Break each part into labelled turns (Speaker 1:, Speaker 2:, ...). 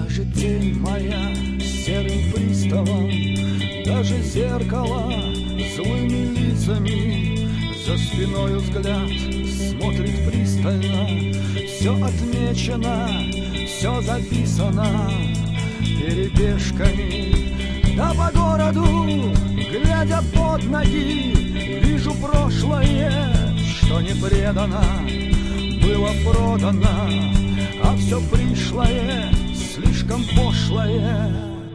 Speaker 1: ляжет тень моя серым приставом, даже зеркало злыми лицами, за спиною взгляд смотрит пристально. Все отмечено, все записано перебежками. Да по городу, глядя под ноги, вижу прошлое, что не предано, было продано, а все пришлое слишком пошлое.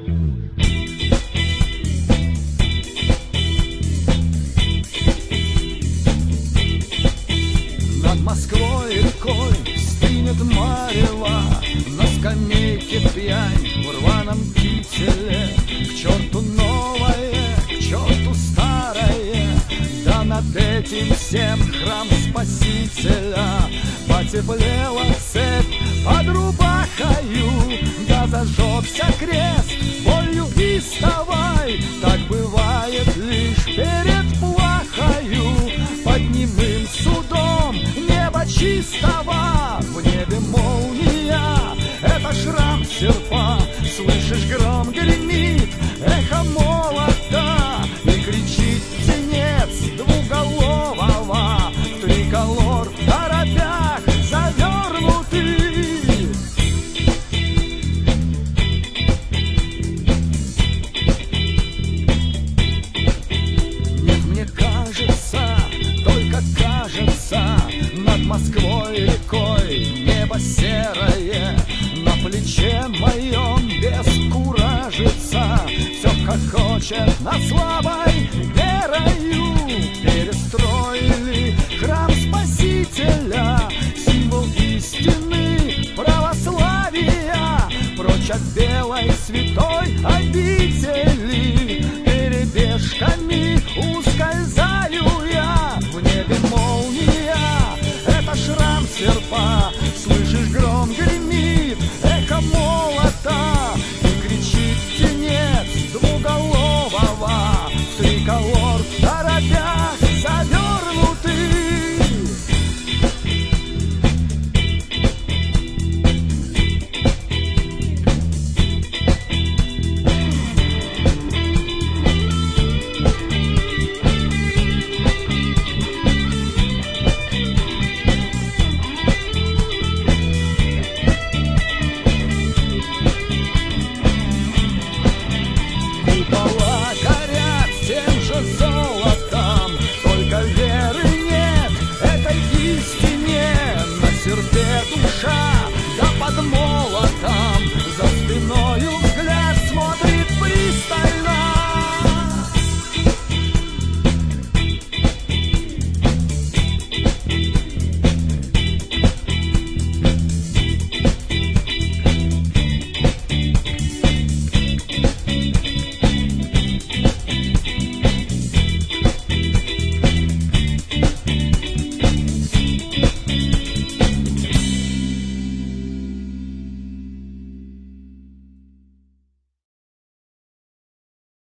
Speaker 1: Над Москвой рекой стынет марево, на скамейке пьянь в рваном кителе. К черту новое, к черту старое, да над этим всем храм Спасителя. Потеплела цепь под рубахою, да зажегся крест болью истовой. Так бывает лишь перед плахою, под немым судом неба чистого. В небе молния, это шрам серпа. Слышишь, гром гремит, эхо молота, и кричит птенец двуголового в триколор в торопях завернутый. Нет, мне кажется, только кажется, над Москвой рекой небо серое, на плече моем бескуражится. Все хохочет над слабой верою. Перестроили храм Спасителя, символ истины православия, прочь от белой святой обители. Перебежками ускользаю я, в небе молния, это шрам серпа. Слышишь, гром гремит, эхо молота, и кричит птенец двуголового в триколор в торопях завернутый. Купола горят тем же золотом, только веры нет этой истине. На серпе душа, да под